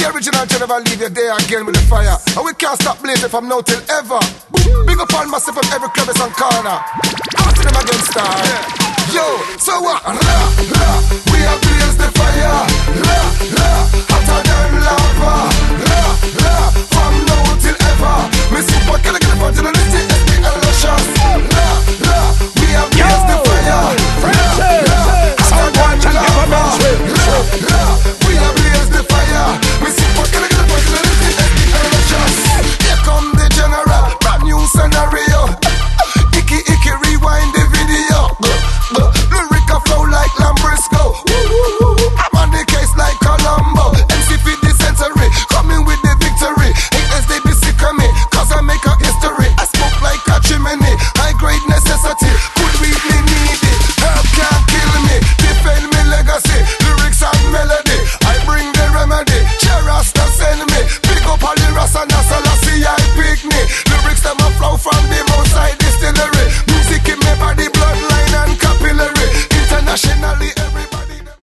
The original can never leave you there again with the fire. And we can't stop blazing from now till ever. Big up on myself from every crevice and corner. After them again star. Yo, so what? Ra, ra, we are blaze the fire. Ra, ra.